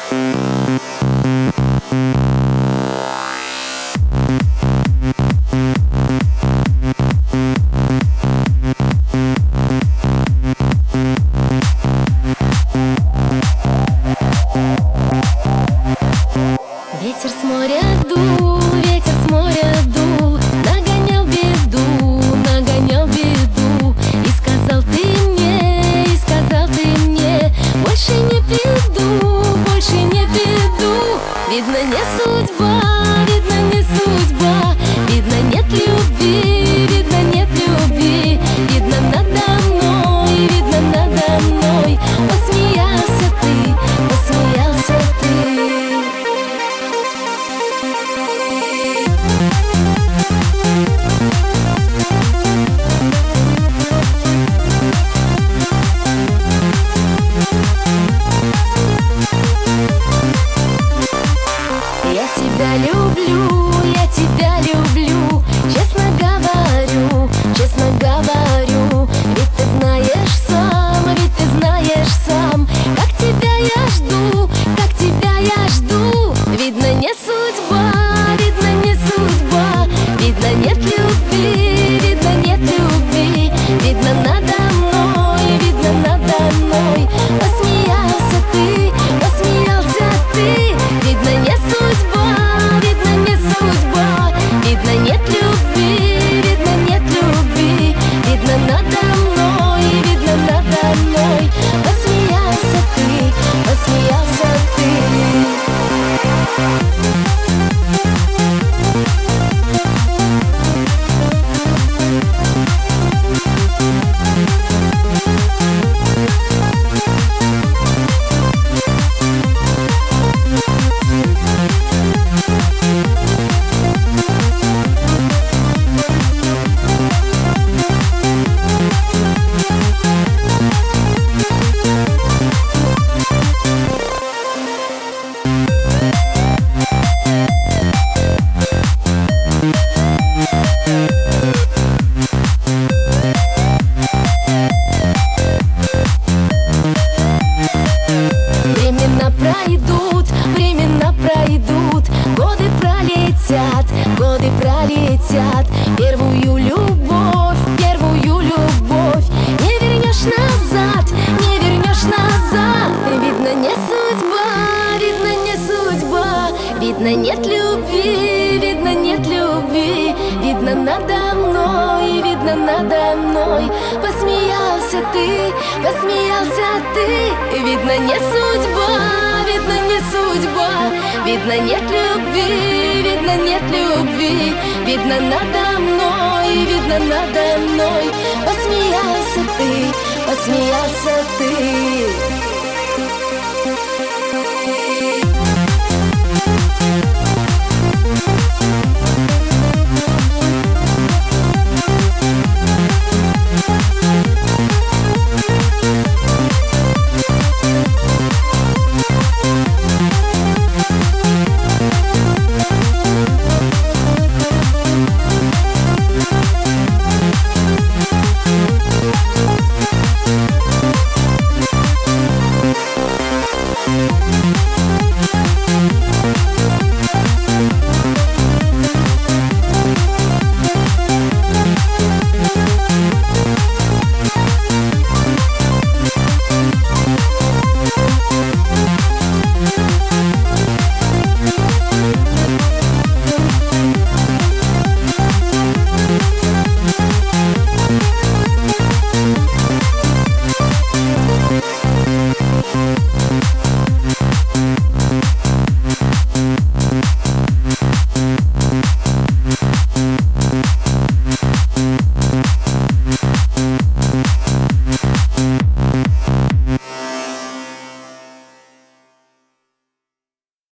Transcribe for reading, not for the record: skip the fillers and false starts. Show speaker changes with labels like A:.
A: Ветер с моря дул, ветер с моря дул, нагонял беду, и сказал ты мне, больше не приду, больше не приду. Видно, не судьба, видно, не судьба, видно, нет любви, видно, нет любви, видно, надо мной, видно, надо мной. Посмеялся ты, посмеялся ты. Я тебя люблю, я тебя люблю, честно говорю, ведь ты знаешь сам, как тебя я жду, как тебя я жду. Видно, не судьба, видно, не судьба, видно, нет любви, видно, нет любви, видно, надо мной, видно, надо мной. Посмеялся ты, видно, не судьба, видно, не судьба, видно, нет любви, видно, нет любви, видно, надо мной, видно, надо мной. Посмеялся ты, посмеялся ты. Времена пройдут, годы пролетят. Первую любовь не вернешь назад, не вернешь назад. Видно, не судьба, видно, не судьба, видно, нет любви, видно, нет любви, видно, надо мной, видно, надо мной. Посмеялся ты, видно, не судьба, видно, не судьба, видно, нет любви, видно, нет любви, видно, надо мной, видно, надо мной. Посмеялся ты, посмеялся ты.